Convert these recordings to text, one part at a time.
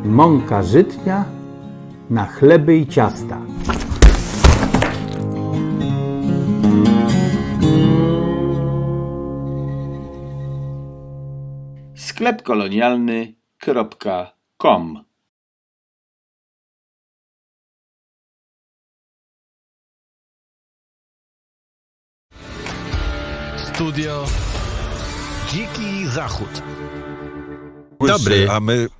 mąka żytnia na chleby i ciasta. sklepkolonialny.com Studio Dziki Zachód. Dobry. A my...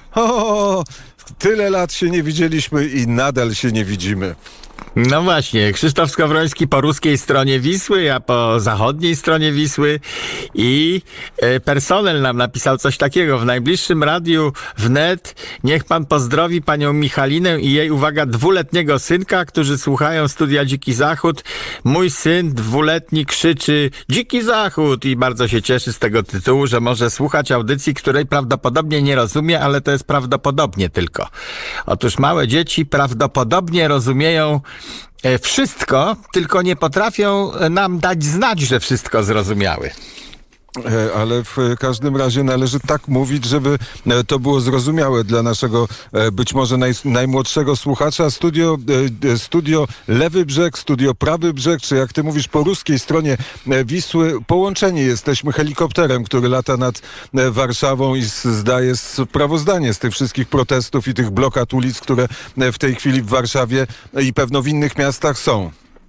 Tyle lat się nie widzieliśmy i nadal się nie widzimy. No właśnie, Krzysztof Skowroński po ruskiej stronie Wisły, ja po zachodniej stronie Wisły i personel nam napisał coś takiego. W najbliższym radiu wnet niech pan pozdrowi panią Michalinę i jej, uwaga, 2-letniego synka, którzy słuchają Studia Dziki Zachód. Mój syn 2-letni krzyczy Dziki Zachód i bardzo się cieszy z tego tytułu, że może słuchać audycji, której prawdopodobnie nie rozumie, ale to jest prawdopodobnie tylko. Otóż małe dzieci prawdopodobnie rozumieją wszystko, tylko nie potrafią nam dać znać, że wszystko zrozumiały. Ale w każdym razie należy tak mówić, żeby to było zrozumiałe dla naszego być może najmłodszego słuchacza. Studio Lewy Brzeg, studio Prawy Brzeg, czy jak ty mówisz po ruskiej stronie Wisły, połączeni jesteśmy helikopterem, który lata nad Warszawą i zdaje sprawozdanie z tych wszystkich protestów i tych blokad ulic, które w tej chwili w Warszawie i pewno w innych miastach są.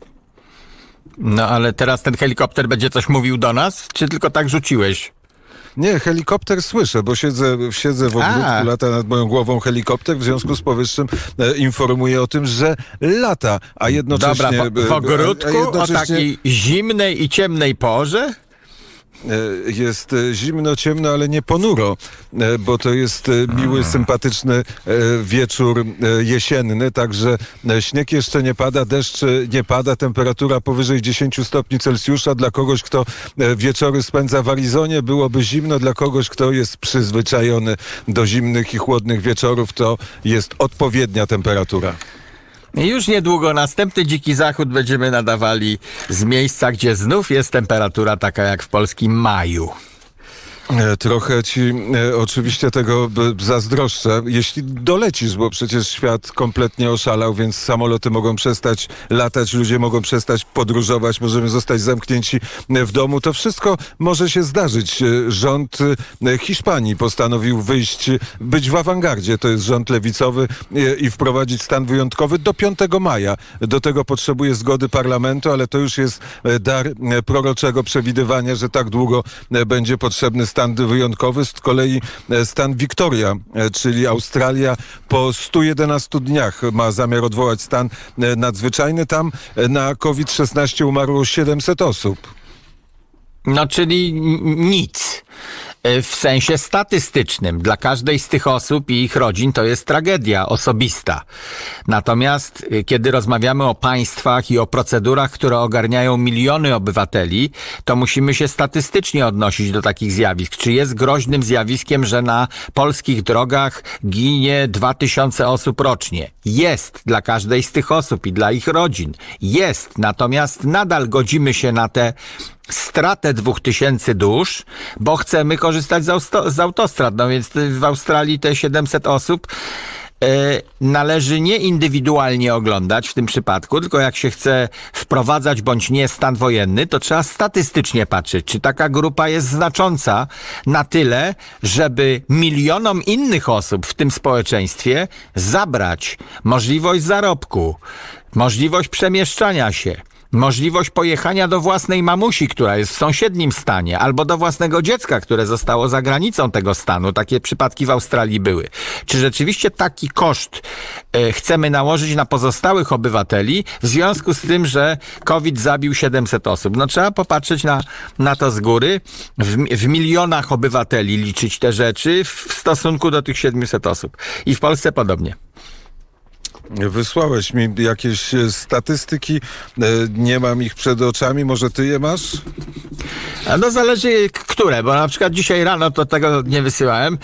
No ale teraz ten helikopter będzie coś mówił do nas, czy tylko tak rzuciłeś? Nie, helikopter słyszę, bo siedzę w ogródku, lata nad moją głową helikopter, w związku z powyższym informuję o tym, że lata, a jednocześnie... Dobra, w ogródku o takiej zimnej i ciemnej porze? Jest zimno, ciemno, ale nie ponuro, bo to jest miły, sympatyczny wieczór jesienny, także śnieg jeszcze nie pada, deszcz nie pada, temperatura powyżej 10 stopni Celsjusza. Dla kogoś, kto wieczory spędza w Arizonie, byłoby zimno, dla kogoś, kto jest przyzwyczajony do zimnych i chłodnych wieczorów, to jest odpowiednia temperatura. Już niedługo następny Dziki Zachód będziemy nadawali z miejsca, gdzie znów jest temperatura taka jak w polskim maju. Trochę ci oczywiście tego zazdroszczę, jeśli dolecisz, bo przecież świat kompletnie oszalał, więc samoloty mogą przestać latać, ludzie mogą przestać podróżować, możemy zostać zamknięci w domu. To wszystko może się zdarzyć. Rząd Hiszpanii postanowił być w awangardzie, to jest rząd lewicowy, i wprowadzić stan wyjątkowy do 5 maja. Do tego potrzebuje zgody parlamentu, ale to już jest dar proroczego przewidywania, że tak długo będzie potrzebny stan wyjątkowy. Z kolei stan Victoria, czyli Australia, po 111 dniach ma zamiar odwołać stan nadzwyczajny. Tam na COVID-19 umarło 700 osób. No, czyli nic. W sensie statystycznym. Dla każdej z tych osób i ich rodzin to jest tragedia osobista. Natomiast kiedy rozmawiamy o państwach i o procedurach, które ogarniają miliony obywateli, to musimy się statystycznie odnosić do takich zjawisk. Czy jest groźnym zjawiskiem, że na polskich drogach ginie 2000 osób rocznie? Jest dla każdej z tych osób i dla ich rodzin. Jest. Natomiast nadal godzimy się na tę stratę 2000 dusz, bo chcemy korzystać z autostrad. No więc w Australii te 700 osób należy nie indywidualnie oglądać w tym przypadku, tylko jak się chce wprowadzać bądź nie stan wojenny, to trzeba statystycznie patrzeć, czy taka grupa jest znacząca na tyle, żeby milionom innych osób w tym społeczeństwie zabrać możliwość zarobku, możliwość przemieszczania się, możliwość pojechania do własnej mamusi, która jest w sąsiednim stanie, albo do własnego dziecka, które zostało za granicą tego stanu. Takie przypadki w Australii były. Czy rzeczywiście taki koszt chcemy nałożyć na pozostałych obywateli w związku z tym, że COVID zabił 700 osób? No trzeba popatrzeć na to z góry. W milionach obywateli liczyć te rzeczy w stosunku do tych 700 osób. I w Polsce podobnie. Wysłałeś mi jakieś statystyki, nie mam ich przed oczami, może ty je masz? No zależy które, bo na przykład dzisiaj rano, to tego nie wysyłałem,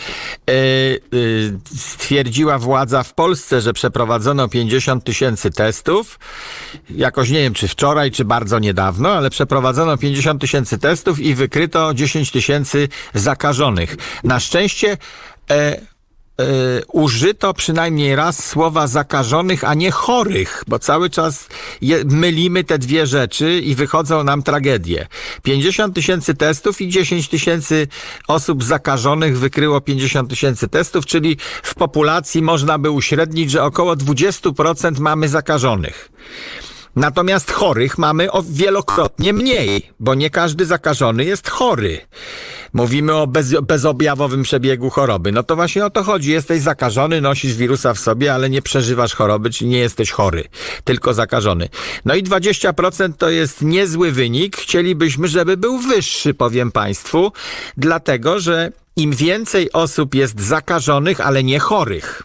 stwierdziła władza w Polsce, że przeprowadzono 50 000 testów, jakoś nie wiem czy wczoraj, czy bardzo niedawno, ale przeprowadzono 50 000 testów i wykryto 10 000 zakażonych. Na szczęście użyto przynajmniej raz słowa zakażonych, a nie chorych, bo cały czas mylimy te dwie rzeczy i wychodzą nam tragedie. 50 000 testów i 10 000 osób zakażonych wykryło 50 000 testów, czyli w populacji można by uśrednić, że około 20% mamy zakażonych. Natomiast chorych mamy wielokrotnie mniej, bo nie każdy zakażony jest chory. Mówimy o bezobjawowym przebiegu choroby. No to właśnie o to chodzi. Jesteś zakażony, nosisz wirusa w sobie, ale nie przeżywasz choroby, czyli nie jesteś chory, tylko zakażony. No i 20% to jest niezły wynik. Chcielibyśmy, żeby był wyższy, powiem Państwu, dlatego, że im więcej osób jest zakażonych, ale nie chorych,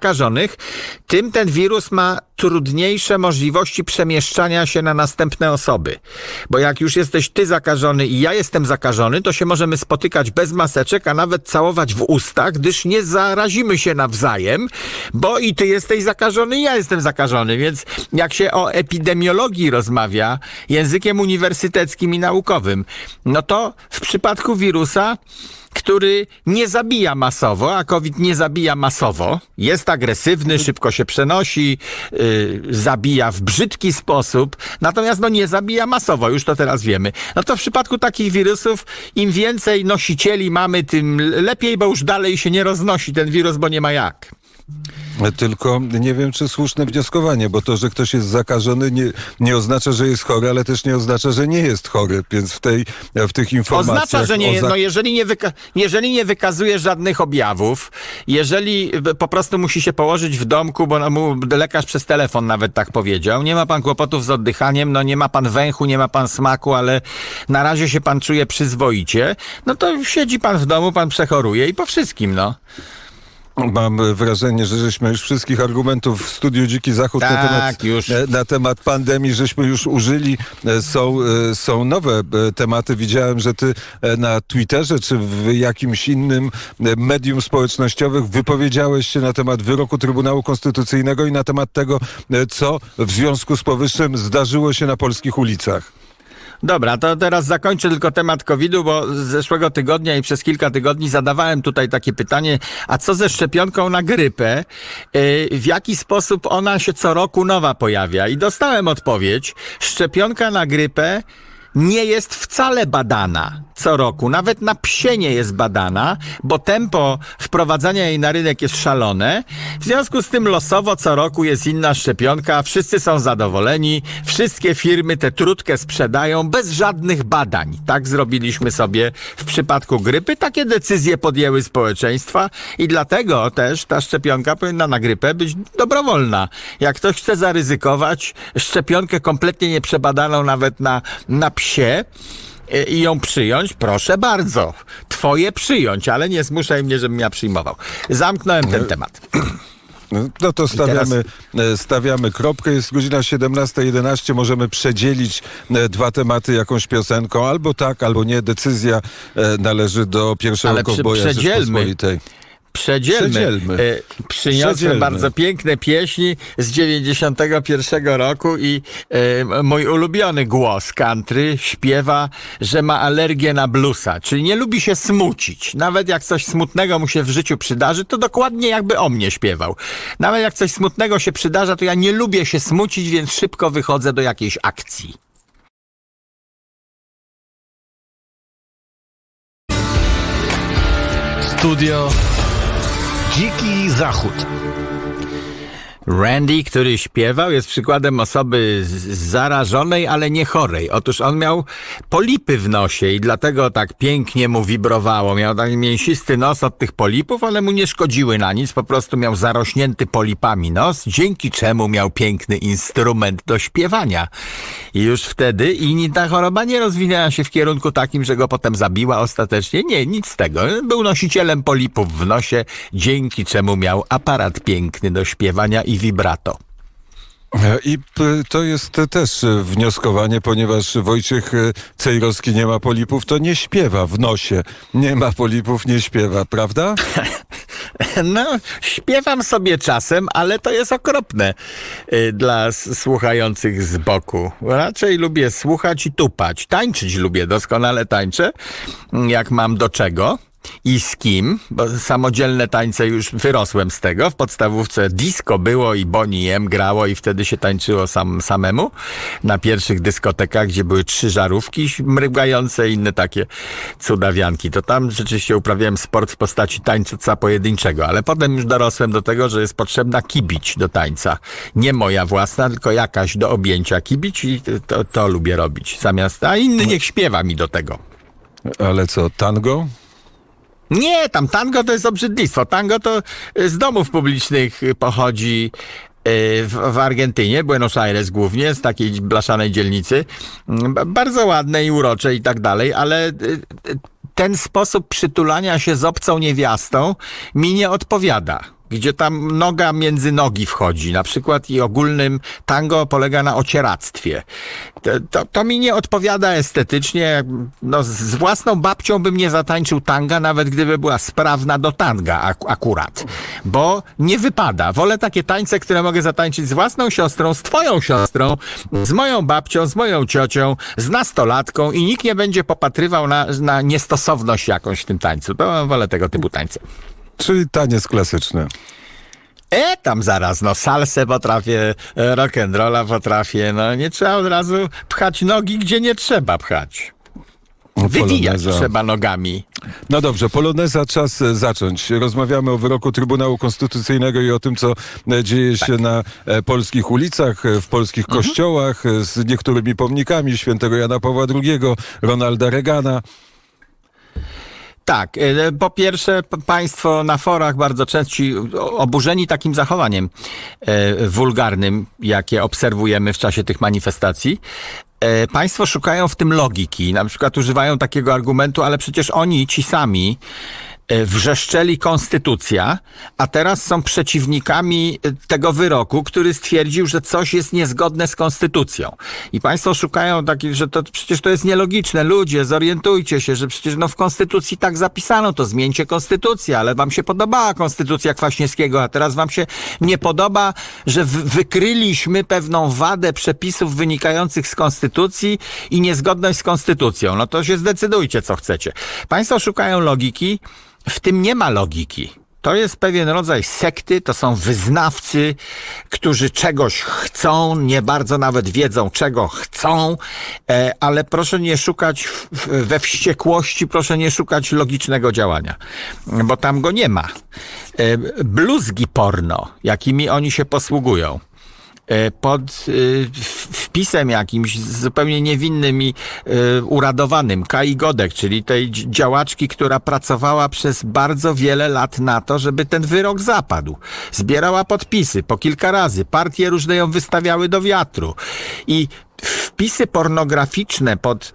tym ten wirus ma trudniejsze możliwości przemieszczania się na następne osoby. Bo jak już jesteś ty zakażony i ja jestem zakażony, to się możemy spotykać bez maseczek, a nawet całować w usta, gdyż nie zarazimy się nawzajem, bo i ty jesteś zakażony i ja jestem zakażony. Więc jak się o epidemiologii rozmawia językiem uniwersyteckim i naukowym, no to w przypadku wirusa, który nie zabija masowo, a COVID nie zabija masowo, jest agresywny, szybko się przenosi, zabija w brzydki sposób, natomiast nie zabija masowo, już to teraz wiemy. No to w przypadku takich wirusów im więcej nosicieli mamy, tym lepiej, bo już dalej się nie roznosi ten wirus, bo nie ma jak. Tylko nie wiem, czy słuszne wnioskowanie, bo to, że ktoś jest zakażony, nie oznacza, że jest chory, ale też nie oznacza, że nie jest chory, więc w tych informacjach... Oznacza, że nie, jeżeli nie wykazuje żadnych objawów, jeżeli po prostu musi się położyć w domku, bo mu lekarz przez telefon nawet tak powiedział, nie ma pan kłopotów z oddychaniem, nie ma pan węchu, nie ma pan smaku, ale na razie się pan czuje przyzwoicie, no to siedzi pan w domu, pan przechoruje i po wszystkim, Mam wrażenie, że żeśmy już wszystkich argumentów w studiu Dziki Zachód na temat pandemii żeśmy już użyli. Są nowe tematy. Widziałem, że ty na Twitterze czy w jakimś innym medium społecznościowym wypowiedziałeś się na temat wyroku Trybunału Konstytucyjnego i na temat tego, co w związku z powyższym zdarzyło się na polskich ulicach. Dobra, to teraz zakończę tylko temat COVID-u, bo z zeszłego tygodnia i przez kilka tygodni zadawałem tutaj takie pytanie, a co ze szczepionką na grypę? W jaki sposób ona się co roku nowa pojawia? I dostałem odpowiedź, szczepionka na grypę nie jest wcale badana co roku. Nawet na psie nie jest badana, bo tempo wprowadzania jej na rynek jest szalone. W związku z tym losowo co roku jest inna szczepionka. Wszyscy są zadowoleni. Wszystkie firmy tę trutkę sprzedają bez żadnych badań. Tak zrobiliśmy sobie w przypadku grypy. Takie decyzje podjęły społeczeństwa i dlatego też ta szczepionka powinna na grypę być dobrowolna. Jak ktoś chce zaryzykować szczepionkę kompletnie nieprzebadaną nawet na psie i ją przyjąć, proszę bardzo. Twoje przyjąć, ale nie zmuszaj mnie, żebym ja przyjmował. Zamknąłem ten temat. No to stawiamy kropkę. Jest godzina 17:11. Możemy przedzielić dwa tematy jakąś piosenką. Albo tak, albo nie. Decyzja należy do pierwszego kowboja Rzeczpospolitej. Przedzielmy. Przyniosłem bardzo piękne pieśni z 91 roku i mój ulubiony głos country śpiewa, że ma alergię na bluesa, czyli nie lubi się smucić. Nawet jak coś smutnego mu się w życiu przydarzy, to dokładnie jakby o mnie śpiewał. Nawet jak coś smutnego się przydarza, to ja nie lubię się smucić, więc szybko wychodzę do jakiejś akcji. Studio Dziki Zachód. Randy, który śpiewał, jest przykładem osoby zarażonej, ale nie chorej. Otóż on miał polipy w nosie i dlatego tak pięknie mu wibrowało. Miał taki mięsisty nos od tych polipów, ale mu nie szkodziły na nic. Po prostu miał zarośnięty polipami nos, dzięki czemu miał piękny instrument do śpiewania. I już wtedy ta choroba nie rozwinęła się w kierunku takim, że go potem zabiła ostatecznie. Nie, nic z tego. Był nosicielem polipów w nosie, dzięki czemu miał aparat piękny do śpiewania i vibrato. I to jest też wnioskowanie, ponieważ Wojciech Cejrowski nie ma polipów, to nie śpiewa w nosie. Nie ma polipów, nie śpiewa, prawda? No, śpiewam sobie czasem, ale to jest okropne dla słuchających z boku. Raczej lubię słuchać i tupać. Tańczyć lubię, doskonale tańczę, jak mam do czego. I z kim? Bo samodzielne tańce już wyrosłem z tego. W podstawówce disco było i Boney M grało i wtedy się tańczyło samemu. Na pierwszych dyskotekach, gdzie były 3 żarówki mrygające i inne takie cudawianki. To tam rzeczywiście uprawiałem sport w postaci tańca pojedynczego, ale potem już dorosłem do tego, że jest potrzebna kibić do tańca. Nie moja własna, tylko jakaś do objęcia kibić i to lubię robić. A inny niech śpiewa mi do tego. Ale co, tango? Nie, tam tango to jest obrzydlistwo. Tango to z domów publicznych pochodzi w Argentynie, Buenos Aires głównie, z takiej blaszanej dzielnicy. Bardzo ładne i urocze i tak dalej, ale ten sposób przytulania się z obcą niewiastą mi nie odpowiada. Gdzie tam noga między nogi wchodzi, na przykład i ogólnym tango polega na ocieractwie. To mi nie odpowiada estetycznie. No, z własną babcią bym nie zatańczył tanga, nawet gdyby była sprawna do tanga akurat. Bo nie wypada. Wolę takie tańce, które mogę zatańczyć z własną siostrą, z twoją siostrą, z moją babcią, z moją ciocią, z nastolatką i nikt nie będzie popatrywał na niestosowność jakąś w tym tańcu. To wolę tego typu tańce. Czyli taniec klasyczny. Tam zaraz, salsę potrafię, rock'n'rolla potrafię, nie trzeba od razu pchać nogi, gdzie nie trzeba pchać. Wywijać Poloneza. trzeba nogami. No dobrze, poloneza, czas zacząć. Rozmawiamy o wyroku Trybunału Konstytucyjnego i o tym, co dzieje się na polskich ulicach, w polskich kościołach, z niektórymi pomnikami świętego Jana Pawła II, Ronalda Reagana. Tak, po pierwsze państwo na forach bardzo często oburzeni takim zachowaniem wulgarnym, jakie obserwujemy w czasie tych manifestacji, państwo szukają w tym logiki. Na przykład używają takiego argumentu, ale przecież oni, ci sami, wrzeszczeli konstytucja, a teraz są przeciwnikami tego wyroku, który stwierdził, że coś jest niezgodne z konstytucją. I państwo szukają takich, że przecież to jest nielogiczne. Ludzie, zorientujcie się, że przecież w konstytucji tak zapisano, to zmieńcie konstytucję, ale wam się podobała konstytucja Kwaśniewskiego, a teraz wam się nie podoba, że wykryliśmy pewną wadę przepisów wynikających z konstytucji i niezgodność z konstytucją. No to się zdecydujcie, co chcecie. Państwo szukają logiki. W tym nie ma logiki. To jest pewien rodzaj sekty, to są wyznawcy, którzy czegoś chcą, nie bardzo nawet wiedzą, czego chcą, ale proszę nie szukać we wściekłości, proszę nie szukać logicznego działania, bo tam go nie ma. Bluzgi porno, jakimi oni się posługują, pod wpisem jakimś zupełnie niewinnym i uradowanym Kai Godek, czyli tej działaczki, która pracowała przez bardzo wiele lat na to, żeby ten wyrok zapadł. Zbierała podpisy po kilka razy. Partie różne ją wystawiały do wiatru. I wpisy pornograficzne pod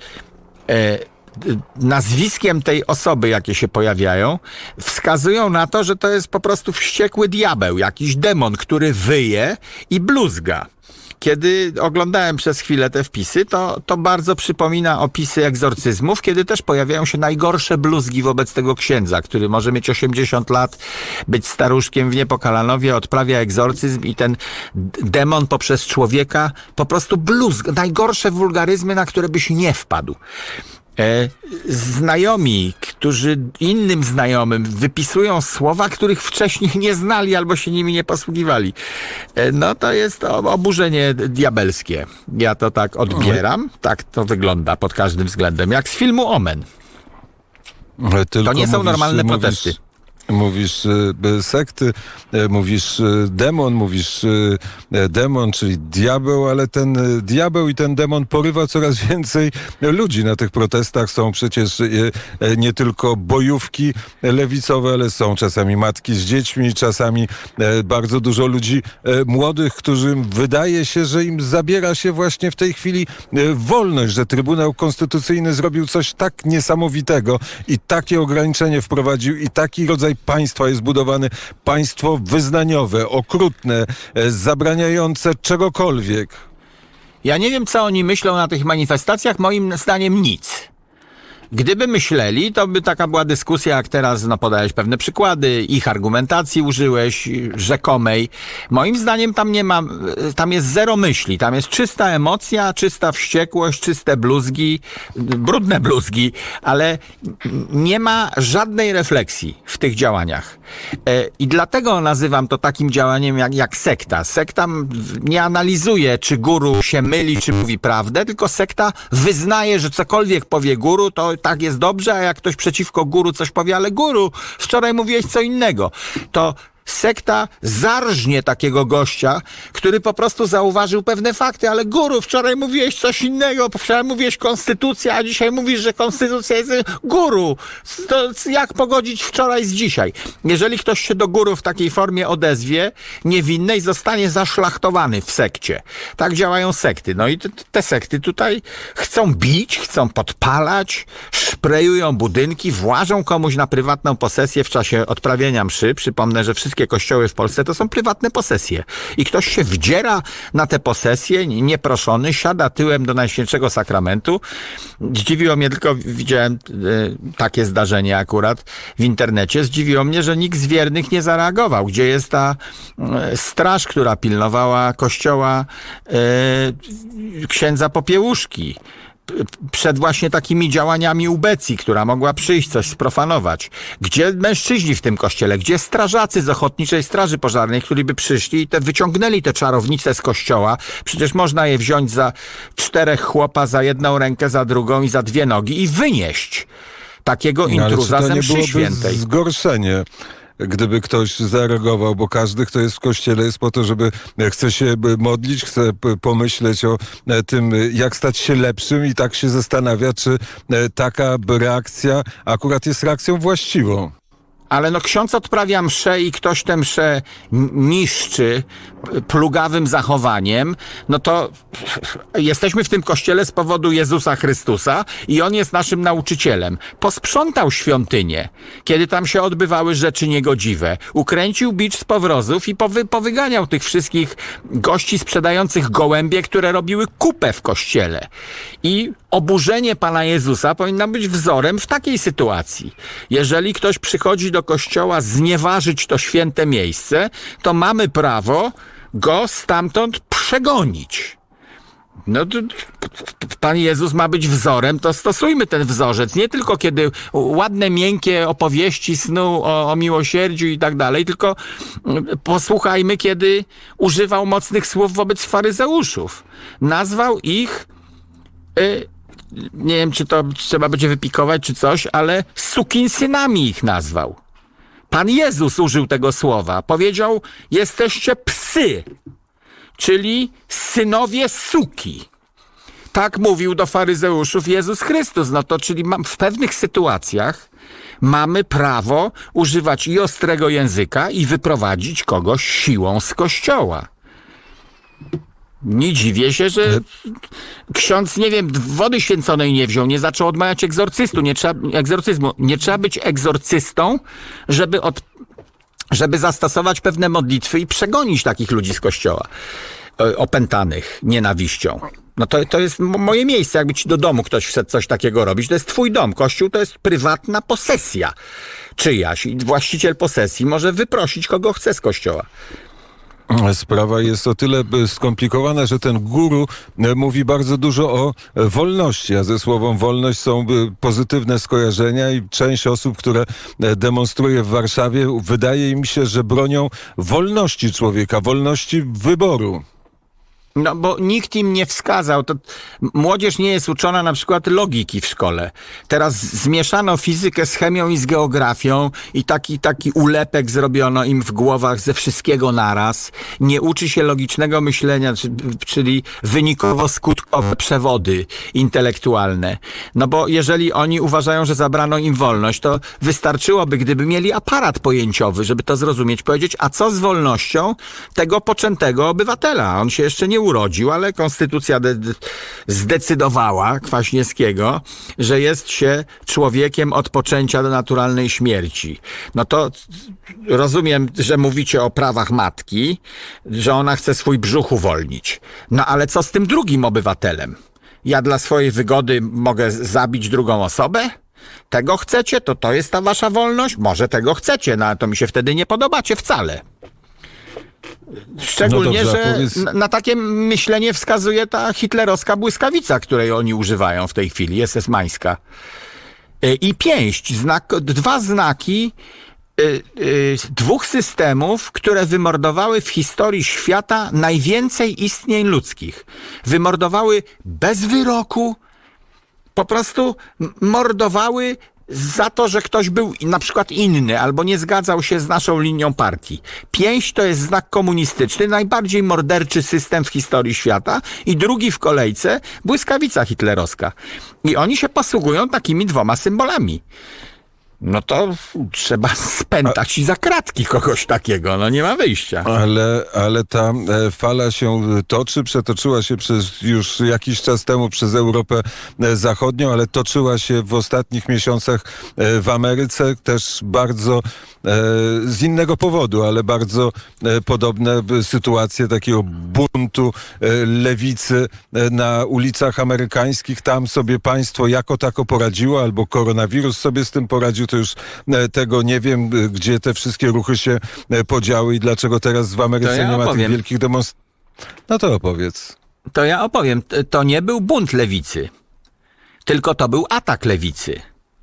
nazwiskiem tej osoby, jakie się pojawiają, wskazują na to, że to jest po prostu wściekły diabeł, jakiś demon, który wyje i bluzga. Kiedy oglądałem przez chwilę te wpisy, to bardzo przypomina opisy egzorcyzmów, kiedy też pojawiają się najgorsze bluzgi wobec tego księdza, który może mieć 80 lat, być staruszkiem w Niepokalanowie, odprawia egzorcyzm i ten demon poprzez człowieka po prostu bluzga. Najgorsze wulgaryzmy, na które byś nie wpadł. Znajomi, którzy innym znajomym wypisują słowa, których wcześniej nie znali albo się nimi nie posługiwali. No to jest oburzenie diabelskie. Ja to tak odbieram. Tak to wygląda pod każdym względem. Jak z filmu Omen. To nie są normalne protesty. Mówisz sekty, mówisz demon, czyli diabeł, ale ten diabeł i ten demon porywa coraz więcej ludzi na tych protestach. Są przecież nie tylko bojówki lewicowe, ale są czasami matki z dziećmi, czasami bardzo dużo ludzi młodych, którym wydaje się, że im zabiera się właśnie w tej chwili wolność, że Trybunał Konstytucyjny zrobił coś tak niesamowitego i takie ograniczenie wprowadził i taki rodzaj państwa jest budowany, państwo wyznaniowe, okrutne, zabraniające czegokolwiek. Ja nie wiem, co oni myślą na tych manifestacjach, moim zdaniem nic. Gdyby myśleli, to by taka była dyskusja, jak teraz podałeś pewne przykłady, ich argumentacji użyłeś, rzekomej. Moim zdaniem tam jest zero myśli, tam jest czysta emocja, czysta wściekłość, czyste bluzgi, brudne bluzgi, ale nie ma żadnej refleksji w tych działaniach. I dlatego nazywam to takim działaniem jak sekta. Sekta nie analizuje, czy guru się myli, czy mówi prawdę, tylko sekta wyznaje, że cokolwiek powie guru, to tak jest dobrze, a jak ktoś przeciwko guru coś powie, ale guru, wczoraj mówiłeś co innego, to sekta zarżnie takiego gościa, który po prostu zauważył pewne fakty, ale guru, wczoraj mówiłeś coś innego, wczoraj mówiłeś konstytucja, a dzisiaj mówisz, że konstytucja jest guru. To jak pogodzić wczoraj z dzisiaj? Jeżeli ktoś się do guru w takiej formie odezwie, niewinnej, zostanie zaszlachtowany w sekcie. Tak działają sekty. No i te sekty tutaj chcą bić, chcą podpalać, szprejują budynki, włażą komuś na prywatną posesję w czasie odprawienia mszy. Przypomnę, że wszystkie kościoły w Polsce to są prywatne posesje. I ktoś się wdziera na te posesje, nieproszony, siada tyłem do Najświętszego Sakramentu. Zdziwiło mnie, tylko widziałem takie zdarzenie akurat w internecie. Zdziwiło mnie, że nikt z wiernych nie zareagował. Gdzie jest ta straż, która pilnowała kościoła księdza Popiełuszki? Przed właśnie takimi działaniami ubecji, która mogła przyjść, coś sprofanować. Gdzie mężczyźni w tym kościele? Gdzie strażacy z Ochotniczej Straży Pożarnej, którzy by przyszli i wyciągnęli te czarownice z kościoła? Przecież można je wziąć za 4 chłopa, za jedną rękę, za drugą i za 2 nogi i wynieść takiego intruza ze mszy świętej. Zgorszenie, gdyby ktoś zareagował, bo każdy, kto jest w kościele, jest po to, żeby chce się modlić, chce pomyśleć o tym, jak stać się lepszym i tak się zastanawia, czy taka reakcja akurat jest reakcją właściwą. Ale no ksiądz odprawia mszę i ktoś tę mszę niszczy plugawym zachowaniem, no to jesteśmy w tym kościele z powodu Jezusa Chrystusa i On jest naszym nauczycielem. Posprzątał świątynię, kiedy tam się odbywały rzeczy niegodziwe. Ukręcił bicz z powrozów i powyganiał tych wszystkich gości sprzedających gołębie, które robiły kupę w kościele. I oburzenie Pana Jezusa powinno być wzorem w takiej sytuacji. Jeżeli ktoś przychodzi do kościoła znieważyć to święte miejsce, to mamy prawo go stamtąd przegonić. No, Pan Jezus ma być wzorem, to stosujmy ten wzorzec. Nie tylko kiedy ładne, miękkie opowieści snu o miłosierdziu i tak dalej, tylko posłuchajmy, kiedy używał mocnych słów wobec faryzeuszów. Nazwał ich, nie wiem, czy to trzeba będzie wypikować, czy coś, ale sukinsynami ich nazwał. Pan Jezus użył tego słowa. Powiedział, jesteście psy, czyli synowie suki. Tak mówił do faryzeuszów Jezus Chrystus. No to czyli w pewnych sytuacjach mamy prawo używać i ostrego języka i wyprowadzić kogoś siłą z kościoła. Nie dziwię się, że ksiądz, nie wiem, wody święconej nie wziął, nie zaczął odmawiać egzorcyzmu. Nie trzeba być egzorcystą, żeby zastosować pewne modlitwy i przegonić takich ludzi z kościoła opętanych nienawiścią. No to jest moje miejsce. Jakby ci do domu ktoś wszedł coś takiego robić, to jest twój dom. Kościół to jest prywatna posesja czyjaś i właściciel posesji może wyprosić kogo chce z kościoła. Sprawa jest o tyle skomplikowana, że ten guru mówi bardzo dużo o wolności, a ze słowem wolność są pozytywne skojarzenia i część osób, które demonstruje w Warszawie, wydaje im się, że bronią wolności człowieka, wolności wyboru. No bo nikt im nie wskazał. To młodzież nie jest uczona na przykład logiki w szkole. Teraz zmieszano fizykę z chemią i z geografią i taki ulepek zrobiono im w głowach ze wszystkiego naraz. Nie uczy się logicznego myślenia, czyli wynikowo-skutkowe przewody intelektualne. No bo jeżeli oni uważają, że zabrano im wolność, to wystarczyłoby, gdyby mieli aparat pojęciowy, żeby to zrozumieć, powiedzieć, a co z wolnością tego poczętego obywatela? On się jeszcze nie urodził, ale konstytucja zdecydowała, Kwaśniewskiego, że jest się człowiekiem od poczęcia do naturalnej śmierci. No to rozumiem, że mówicie o prawach matki, że ona chce swój brzuch uwolnić. No ale co z tym drugim obywatelem? Ja dla swojej wygody mogę zabić drugą osobę? Tego chcecie, to jest ta wasza wolność? Może tego chcecie, no ale to mi się wtedy nie podobacie wcale. Szczególnie, No dobrze, że powiedz... na takie myślenie wskazuje ta hitlerowska błyskawica, której oni używają w tej chwili, SS-mańska. I pięść, dwa znaki dwóch systemów, które wymordowały w historii świata najwięcej istnień ludzkich. Wymordowały bez wyroku, po prostu mordowały za to, że ktoś był na przykład inny albo nie zgadzał się z naszą linią partii. Pięść to jest znak komunistyczny, najbardziej morderczy system w historii świata i drugi w kolejce błyskawica hitlerowska. I oni się posługują takimi dwoma symbolami. No to trzeba spętać i za kratki kogoś takiego, no nie ma wyjścia. Ale ta fala się przetoczyła się przez już jakiś czas temu przez Europę Zachodnią, ale toczyła się w ostatnich miesiącach w Ameryce też bardzo z innego powodu, ale bardzo podobne sytuacje takiego buntu lewicy na ulicach amerykańskich. Tam sobie państwo jako tako poradziło, albo koronawirus sobie z tym poradził, to już tego nie wiem, gdzie te wszystkie ruchy się podziały i dlaczego teraz w Ameryce nie ma tych wielkich demonstracji. No to opowiedz. To ja opowiem. To nie był bunt lewicy, tylko to był atak lewicy.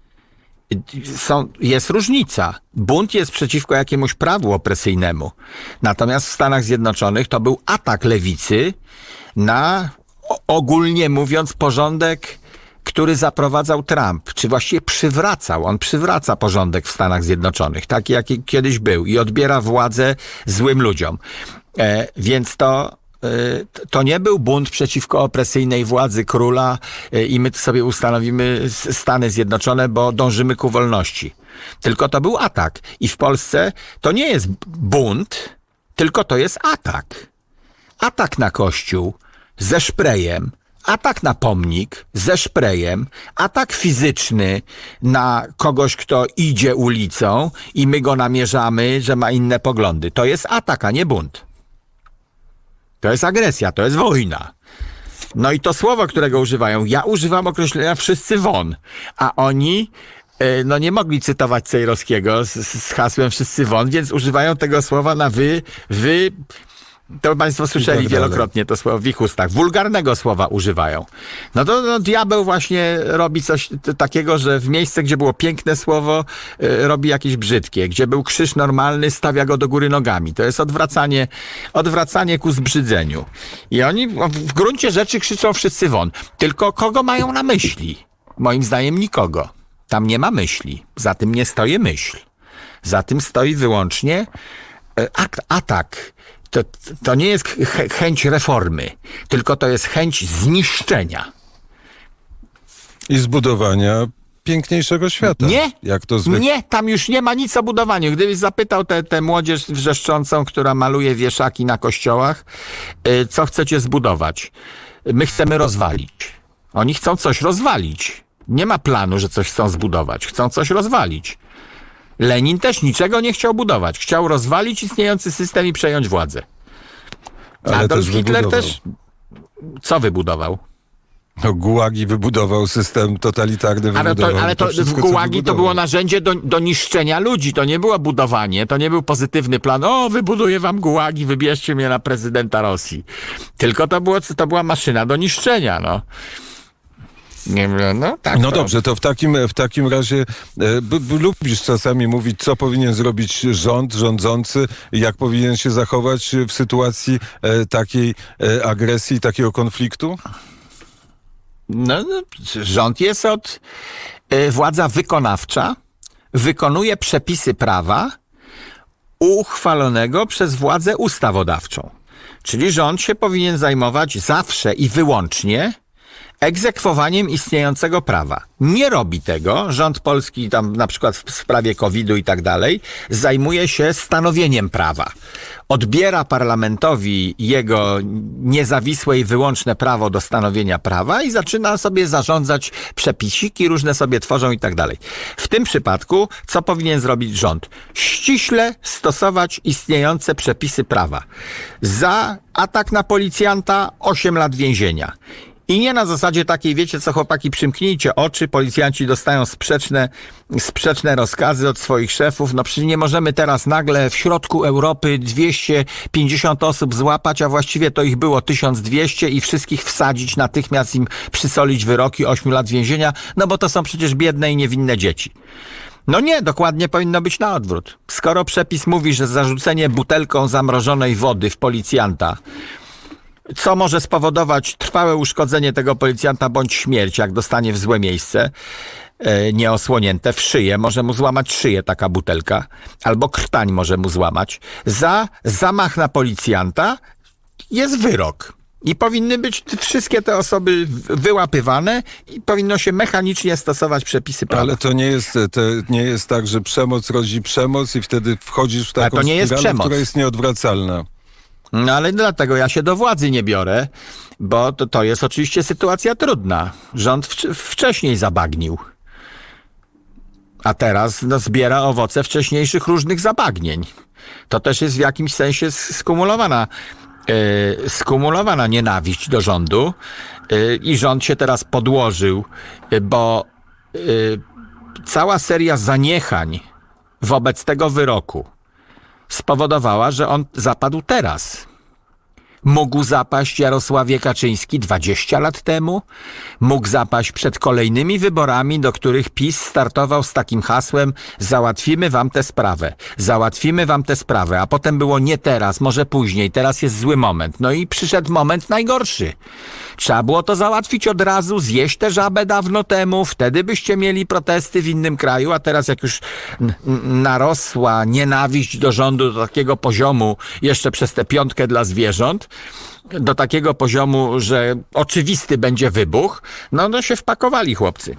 Jest różnica. Bunt jest przeciwko jakiemuś prawu opresyjnemu. Natomiast w Stanach Zjednoczonych to był atak lewicy na, ogólnie mówiąc, porządek, który zaprowadzał Trump, czy właściwie przywracał. On przywraca porządek w Stanach Zjednoczonych, taki jaki kiedyś był i odbiera władzę złym ludziom. Więc to nie był bunt przeciwko opresyjnej władzy króla i my sobie ustanowimy Stany Zjednoczone, bo dążymy ku wolności. Tylko to był atak. I w Polsce to nie jest bunt, tylko to jest atak. Atak na kościół ze szprejem, atak na pomnik ze szprejem, atak fizyczny na kogoś, kto idzie ulicą i my go namierzamy, że ma inne poglądy. To jest atak, a nie bunt. To jest agresja, to jest wojna. No i to słowo, którego używają, ja używam określenia wszyscy won, a oni no nie mogli cytować Cejrowskiego z hasłem wszyscy won, więc używają tego słowa na wy, to państwo słyszeli wielokrotnie to słowo w ich ustach. Wulgarnego słowa używają. No to diabeł właśnie robi coś takiego, że w miejsce, gdzie było piękne słowo, robi jakieś brzydkie. Gdzie był krzyż normalny, stawia go do góry nogami. To jest odwracanie ku zbrzydzeniu. I oni w gruncie rzeczy krzyczą wszyscy won. Tylko kogo mają na myśli? Moim zdaniem nikogo. Tam nie ma myśli. Za tym nie stoi myśl. Za tym stoi wyłącznie atak. To nie jest chęć reformy, tylko to jest chęć zniszczenia. I zbudowania piękniejszego świata. Nie, jak to nie, tam już nie ma nic o budowaniu. Gdybyś zapytał tę młodzież wrzeszczącą, która maluje wieszaki na kościołach, co chcecie zbudować? My chcemy rozwalić. Oni chcą coś rozwalić. Nie ma planu, że coś chcą zbudować. Chcą coś rozwalić. Lenin też niczego nie chciał budować. Chciał rozwalić istniejący system i przejąć władzę. Adolf Hitler też... Co wybudował? No, Gułagi wybudował system totalitarny. Ale to w Gułagi to było narzędzie do niszczenia ludzi. To nie było budowanie. To nie był pozytywny plan. O, wybuduję wam Gułagi, wybierzcie mnie na prezydenta Rosji. Tylko to była maszyna do niszczenia, no. Nie, no tak, no dobrze, to w takim razie lubisz czasami mówić, co powinien zrobić rządzący, jak powinien się zachować w sytuacji takiej agresji, takiego konfliktu? No, rząd jest władza wykonawcza, wykonuje przepisy prawa uchwalonego przez władzę ustawodawczą. Czyli rząd się powinien zajmować zawsze i wyłącznie egzekwowaniem istniejącego prawa. Nie robi tego. Rząd polski tam na przykład w sprawie COVID-u i tak dalej zajmuje się stanowieniem prawa. Odbiera parlamentowi jego niezawisłe i wyłączne prawo do stanowienia prawa i zaczyna sobie zarządzać przepisiki, różne sobie tworzą i tak dalej. W tym przypadku co powinien zrobić rząd? Ściśle stosować istniejące przepisy prawa. Za atak na policjanta 8 lat więzienia. I nie na zasadzie takiej, wiecie co, chłopaki, przymknijcie oczy, policjanci dostają sprzeczne rozkazy od swoich szefów. No przecież nie możemy teraz nagle w środku Europy 250 osób złapać, a właściwie to ich było 1200 i wszystkich wsadzić, natychmiast im przysolić wyroki 8 lat więzienia, no bo to są przecież biedne i niewinne dzieci. No nie, dokładnie powinno być na odwrót. Skoro przepis mówi, że zarzucenie butelką zamrożonej wody w policjanta, co może spowodować trwałe uszkodzenie tego policjanta bądź śmierć, jak dostanie w złe miejsce, nieosłonięte w szyję, może mu złamać szyję taka butelka, albo krtań może mu złamać. Za zamach na policjanta jest wyrok. I powinny być wszystkie te osoby wyłapywane i powinno się mechanicznie stosować przepisy prawa. Ale to nie jest tak, że przemoc rodzi przemoc i wtedy wchodzisz w taką to nie jest spiralę, przemoc, która jest nieodwracalna. No ale dlatego ja się do władzy nie biorę, bo to jest oczywiście sytuacja trudna. Rząd wcześniej zabagnił. A teraz zbiera owoce wcześniejszych różnych zabagnień. To też jest w jakimś sensie skumulowana nienawiść do rządu i rząd się teraz podłożył, bo cała seria zaniechań wobec tego wyroku spowodowała, że on zapadł teraz. Mógł zapaść Jarosławie Kaczyński 20 lat temu, mógł zapaść przed kolejnymi wyborami, do których PiS startował z takim hasłem: załatwimy wam tę sprawę, a potem było nie teraz, może później, teraz jest zły moment. No i przyszedł moment najgorszy. Trzeba było to załatwić od razu, zjeść tę żabę dawno temu, wtedy byście mieli protesty w innym kraju, a teraz jak już narosła nienawiść do rządu do takiego poziomu, jeszcze przez tę 5 dla zwierząt, do takiego poziomu, że oczywisty będzie wybuch, no się wpakowali chłopcy.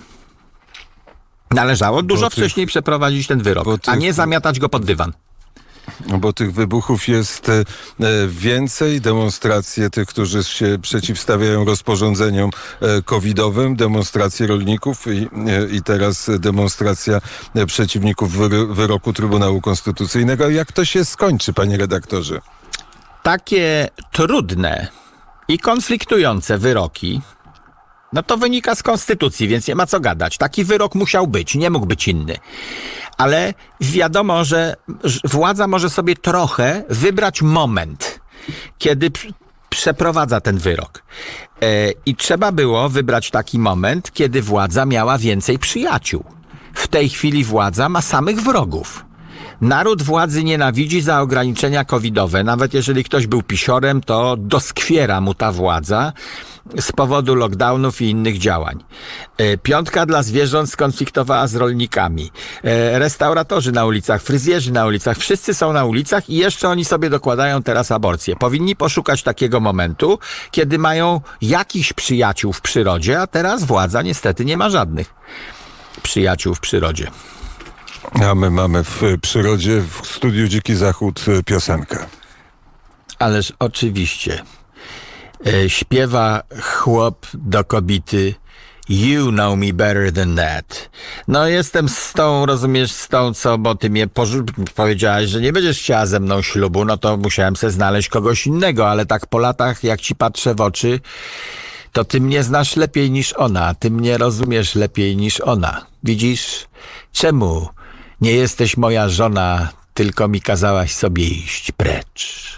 Należało dużo wcześniej przeprowadzić ten wyrok, a nie zamiatać go pod dywan. Bo tych wybuchów jest więcej, demonstracje tych, którzy się przeciwstawiają rozporządzeniom covidowym, demonstracje rolników i teraz demonstracja przeciwników wyroku Trybunału Konstytucyjnego. Jak to się skończy, panie redaktorze? Takie trudne i konfliktujące wyroki, no to wynika z konstytucji, więc nie ma co gadać. Taki wyrok musiał być, nie mógł być inny. Ale wiadomo, że władza może sobie trochę wybrać moment, kiedy przeprowadza ten wyrok. I trzeba było wybrać taki moment, kiedy władza miała więcej przyjaciół. W tej chwili władza ma samych wrogów. Naród władzy nienawidzi za ograniczenia covidowe. Nawet jeżeli ktoś był pisiorem, to doskwiera mu ta władza z powodu lockdownów i innych działań. 5 dla zwierząt skonfliktowała z rolnikami. Restauratorzy na ulicach, fryzjerzy na ulicach, wszyscy są na ulicach i jeszcze oni sobie dokładają teraz aborcję. Powinni poszukać takiego momentu, kiedy mają jakichś przyjaciół w przyrodzie, a teraz władza niestety nie ma żadnych przyjaciół w przyrodzie. A my mamy w przyrodzie, w studiu Dziki Zachód piosenkę. Ależ oczywiście. Śpiewa chłop do kobiety: You know me better than that. No jestem z tą, rozumiesz, z tą, co, bo ty mnie powiedziałaś, że nie będziesz chciała ze mną ślubu, no to musiałem sobie znaleźć kogoś innego, ale tak po latach, jak ci patrzę w oczy, to ty mnie znasz lepiej niż ona, ty mnie rozumiesz lepiej niż ona. Widzisz? Czemu nie jesteś moja żona, tylko mi kazałaś sobie iść precz?